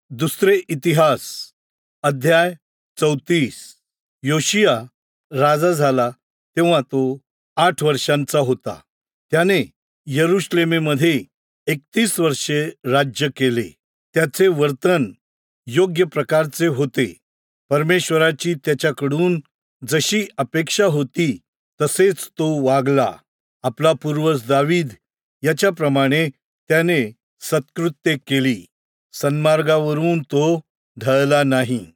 दुसरे इतिहास अध्याय 34. योशिया राजा झाला तेव्हा तो 8 वर्षांचा होता. त्याने यरुशलेमेमध्ये 31 वर्षे राज्य केले. त्याचे वर्तन योग्य प्रकारचे होते. परमेश्वराची त्याच्याकडून जशी अपेक्षा होती तसेच तो वागला. आपला पूर्वज दावीद याच्याप्रमाणे त्याने सत्कृत्ये केली. सन्मार्गावरून तो ढळला नाही.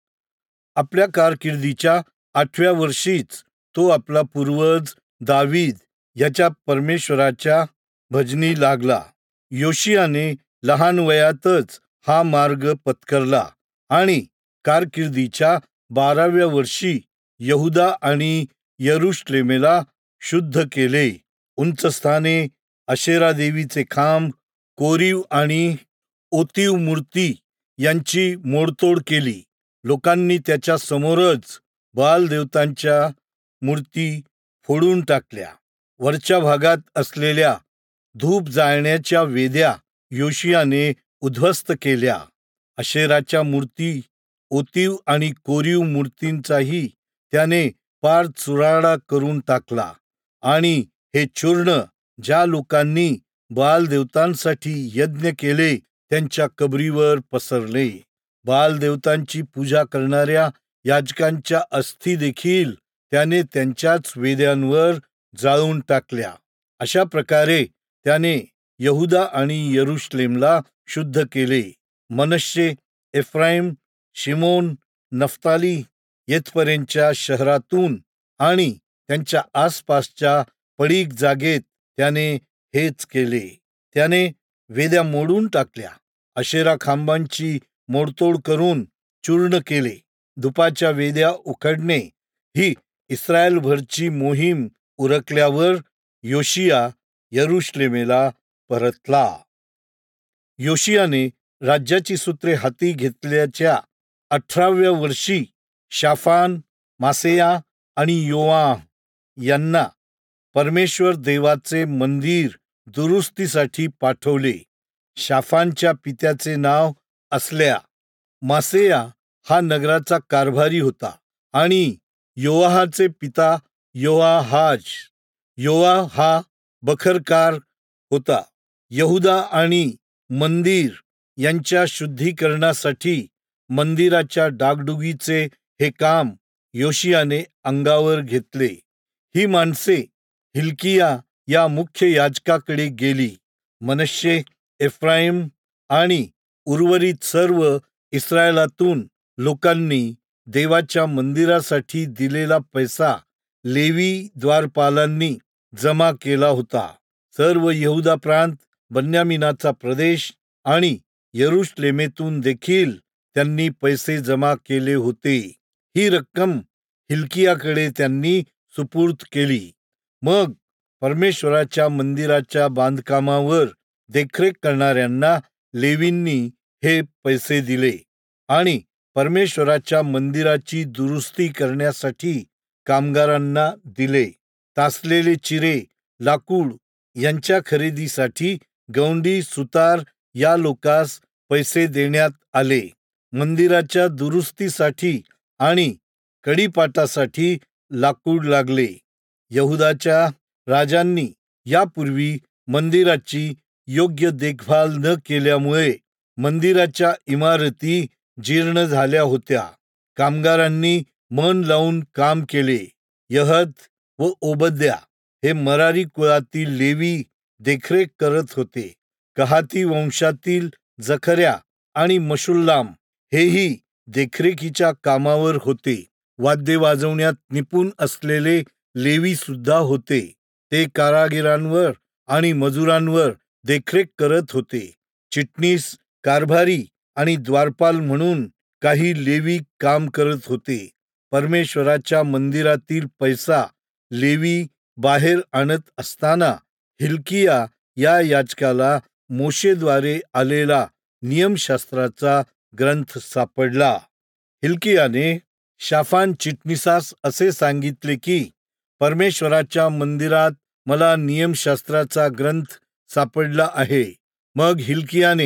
आपल्या कारकिर्दीच्या 8व्या वर्षीच तो आपला पूर्वज दावीद याच्या परमेश्वराच्या भजनी लागला. योशियाने लहान वयातच हा मार्ग पत्करला आणि कारकिर्दीच्या 12व्या वर्षी यहुदा आणि यरुशलेमेला शुद्ध केले. उंच स्थाने, अशेरा देवीचे खांब, कोरीव आणि ओतीव मूर्ती यांची मोडतोड केली. लोकांनी त्याच्या समोरच बाल देवतांच्या मूर्ती फोडून टाकल्या. वरच्या भागात असलेल्या धूप जाळण्याच्या वेद्या योशियाने उद्ध्वस्त केल्या. अशेराच्या मूर्ती, ओतीव आणि कोरीव मूर्तींचाही त्याने पार चुराडा करून टाकला. आणि हे चूर्ण ज्या लोकांनी बाल देवतांसाठी यज्ञ केले त्यांच्या कबरीवर पसरले. बाल देवतांची पूजा करणाऱ्या याजकांच्या अस्थी देखील त्याने त्यांच्याच वेद्यांवर जाळून टाकल्या. अशा प्रकारे त्याने यहुदा आणि यरुशलेमला शुद्ध केले. मनश्शे, एफ्राईम, शिमोन, नफ्ताली येथपर्यंतच्या शहरातून आणि त्यांच्या आसपासच्या पडीक जागेत त्याने हेच केले. त्याने वेद्या मोडून टाकल्या. अशेरा खांबांची मोडतोड करून चूर्ण केले. धुपाच्या वेद्या उखडणे ही इस्रायलभरची मोहीम उरकल्यावर योशिया यरुशलेमेला परतला. योशियाने राज्याची सूत्रे हाती घेतल्याच्या 18व्या वर्षी शाफान, मासेया आणि योआह यांना परमेश्वर देवाचे मंदिर दुरुस्तीसाठी पाठवले. शाफानच्या पित्याचे नाव असल्या. मासेया हा नगराचा कारभारी होता आणि योआहाचे पिता योआहाज. योआह हा बखरकार होता. यहुदा आणि मंदिर यांच्या शुद्धीकरणासाठी मंदिराच्या डागडुगीचे हे काम योशियाने अंगावर घेतले. ही माणसे हिल्किया या मुख्य याजकाकडे गेली. मनश्शे, एफ्राईम आणि उर्वरित सर्व इस्रायलातून लोकांनी देवाच्या मंदिरासाठी दिलेला पैसा लेवी द्वारपालांनी जमा केला होता. सर्व यहुदा प्रांत, बन्यामीनाचा प्रदेश आणि यरुशलेमेतून देखील त्यांनी पैसे जमा केले होते. ही रक्कम हिल्कियाकडे त्यांनी सुपूर्द केली. मग परमेश्वराच्या मंदिराच्या बांधकामावर देखरेख करणाऱ्यांना लेवींनी हे पैसे दिले आणि परमेश्वराच्या मंदिराची दुरुस्ती करण्यासाठी कामगारांना दिले. तासलेले चिरे, लाकूड यांच्या खरेदीसाठी गवंडी, सुतार या लोकांस पैसे देण्यात आले. मंदिराच्या दुरुस्तीसाठी आणि कडीपाटासाठी लाकूड लागले. यहुदाच्या राजांनी यापूर्वी मंदिराची योग्य देखभाल न केल्यामुळे मंदिराच्या इमारती जीर्ण झाल्या होत्या. कामगारांनी मन लावून काम केले. यहद व ओबद्या हे मरारी कुळातील लेवी देखरेख करत होते. कहाती वंशातील जखर्या आणि मशुल्लाम हेही देखरेखीच्या कामावर होते. वाद्य वाजवण्यात निपुण असलेले लेवी सुद्धा होते. ते कारागिरांवर आणि मजुरांवर देखरेख करत होते. चिटणीस, कारभारी आणि द्वारपाल म्हणून काही लेवी काम करत होते. परमेश्वराच्या मंदिरातील पैसा लेवी बाहेर आणत असताना हिल्किया या याजकाला मोशेद्वारे आलेला नियमशास्त्राचा ग्रंथ सापडला. हिल्कियाने शाफान चिटणीसास असे सांगितले की परमेश्वराच्या मंदिरात मला नियमशास्त्राचा ग्रंथ सापडला आहे. मग हिल्कियाने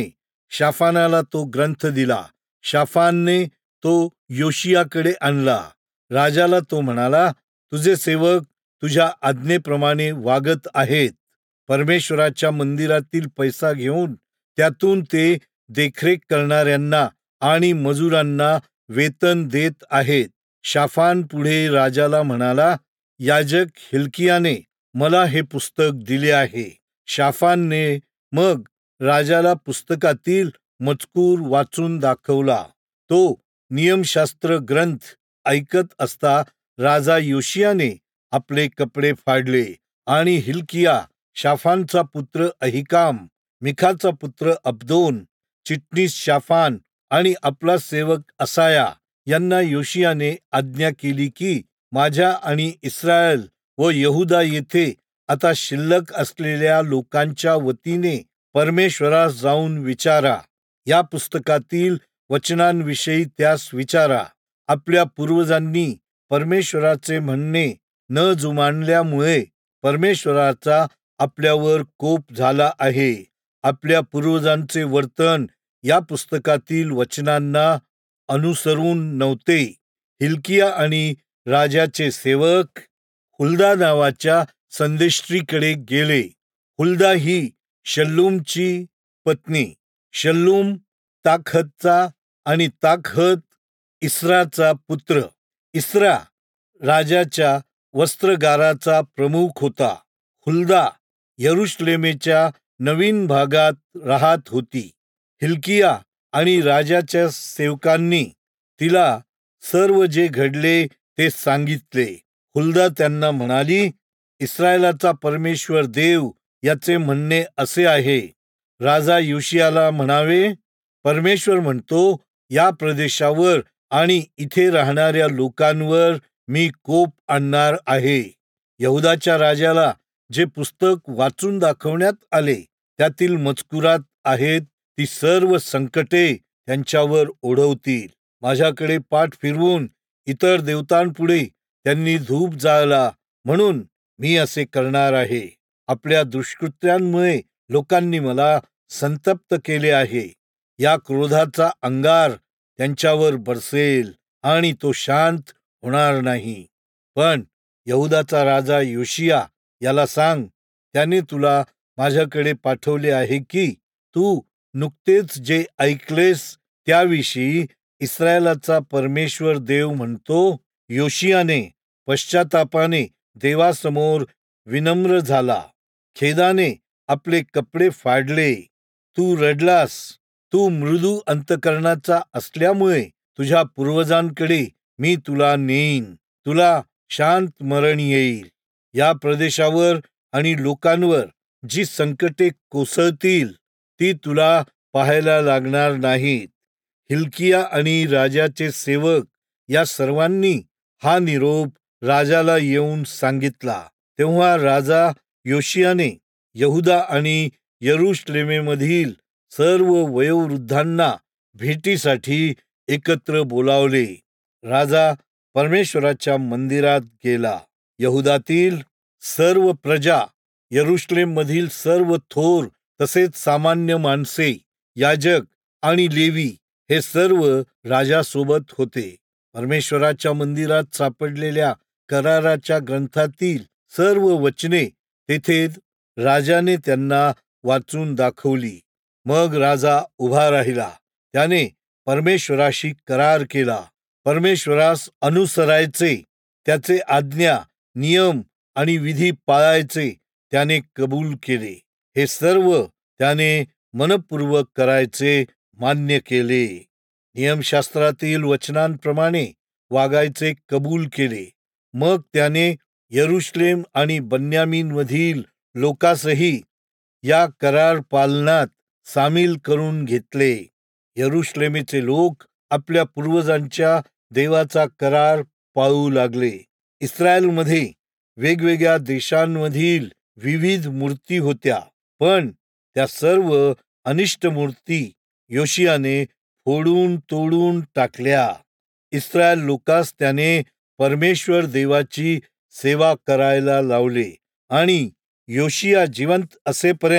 शाफानाला तो ग्रंथ दिला. शाफानने तो योशियाकडे आणला. राजाला तो म्हणाला, तुझे सेवक तुझ्या आज्ञेप्रमाणे वागत आहेत. परमेश्वराच्या मंदिरातील पैसा घेऊन त्यातून ते देखरेख करणाऱ्यांना आणि मजुरांना वेतन देत आहेत. शाफान पुढे राजाला म्हणाला, याजक हिल्कियाने मला हे पुस्तक दिले आहे. शाफानने मग राजाला पुस्तकातील मजकूर वाचून दाखवला. तो नियमशास्त्र ग्रंथ ऐकत असता राजा योशियाने आपले कपडे फाडले आणि हिल्किया, शाफानचा पुत्र अहिकाम, मिखाचा पुत्र अब्दोन, चिटणीस शाफान आणि आपला सेवक असाया यांना योशियाने आज्ञा केली की माझ्या आणि इस्रायल व यहुदा येथे आता शिल्लक असलेल्या लोकांच्या वतीने परमेश्वरास जाऊन विचारा. या पुस्तकातील वचनांविषयी त्यास विचारा. आपल्या पूर्वजांनी परमेश्वराचे म्हणणे न जुमानल्यामुळे परमेश्वराचा आपल्यावर कोप झाला आहे. आपल्या पूर्वजांचे वर्तन या पुस्तकातील वचनांना अनुसरून नव्हते. हिल्किया आणि राजाचे सेवक हुल्दा नावाच्या संदेष्ट्रीकडे गेले. हुल्दा ही शल्लूमची पत्नी. शल्लूम ताकहतचा आणि ताकहत इस्राचा पुत्र. इस्रा राजाच्या वस्त्रगाराचा प्रमुख होता. हुल्दा यरुशलेमेच्या नवीन भागात राहत होती. हिल्किया आणि राजाच्या सेवकांनी तिला सर्व जे घडले ते सांगितले. हुल्दा त्यांना म्हणाली, इस्रायलाचा परमेश्वर देव याचे म्हणणे असे आहे. राजा योशियाला म्हणावे, परमेश्वर म्हणतो, या प्रदेशावर आणि इथे राहणाऱ्या लोकांवर मी कोप आणणार आहे. यहुदाच्या राजाला जे पुस्तक वाचून दाखवण्यात आले त्यातील मजकुरात आहेत ती सर्व संकटे त्यांच्यावर ओढवतील. माझ्याकडे पाठ फिरवून इतर देवतांपुढे त्यांनी धूप जाळला म्हणून मी असे करणार आहे. आपल्या दुष्कृत्यांमुळे लोकांनी मला संतप्त केले आहे. या क्रोधाचा अंगार त्यांच्यावर बरसेल आणि तो शांत होणार नाही. पण यहुदाचा राजा योशिया याला सांग, त्याने तुला माझ्याकडे पाठवले आहे की तू नुकतेच जे ऐकलेस त्याविषयी इस्रायलाचा परमेश्वर देव म्हणतो, योशियाने पश्चातापाने देवासमोर विनम्र झाला. खेदाने आपले कपडे फाडले. तू रडलास. तू मृदू अंतकरणाचा असल्यामुळे तुझ्या पूर्वजांकडे मी तुला नेईन. तुला शांत मरण येईल. या प्रदेशावर आणि लोकांवर जी संकटे कोसळतील ती तुला पाहायला लागणार नाहीत. हिल्किया आणि राजाचे सेवक या सर्वांनी हा निरोप राजाला येऊन सांगितला. तेव्हा राजा योशियाने यहुदा आणि यरुशलेमेमधील सर्व वयोवृद्धांना भेटीसाठी एकत्र बोलावले. राजा परमेश्वराच्या मंदिरात गेला. यहुदातील सर्व प्रजा, यरुशलेममधील सर्व थोर तसेच सामान्य माणसे, याजक आणि लेवी हे सर्व राजासोबत होते. परमेश्वराच्या मंदिरात सापडलेल्या कराराच्या ग्रंथातील सर्व वचने तेथे राजाने त्यांना वाचून दाखवली. मग राजा उभा राहिला. त्याने परमेश्वराशी करार केला. परमेश्वरास अनुसरायचे, त्याचे आज्ञा, नियम आणि विधी पाळायचे त्याने कबूल केले. हे सर्व त्याने मनपूर्वक करायचे मान्य केले. नियमशास्त्रातील वचनांप्रमाणे वागायचे कबूल केले. मग त्याने यरुशलेम आणि बन्यामीनमधील लोकासही या करार पालनात सामील करून घेतले. यरुशलेमेचे लोक आपल्या पूर्वजांच्या देवाचा करार पाळू लागले. इस्रायलमध्ये वेगवेगळ्या देशांमधील विविध मूर्ती होत्या, पण त्या सर्व अनिष्ट मूर्ती योशियाने फोडून तोडून टाकल्या. इस्रायल लोकास त्याने परमेश्वर देवाची सेवा करायला लावले आणि योशिया जिवंत असेपर्यंत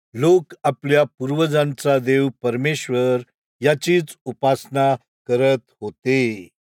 लोक आपल्या पूर्वजांचा देव परमेश्वर याचीच उपासना करत होते.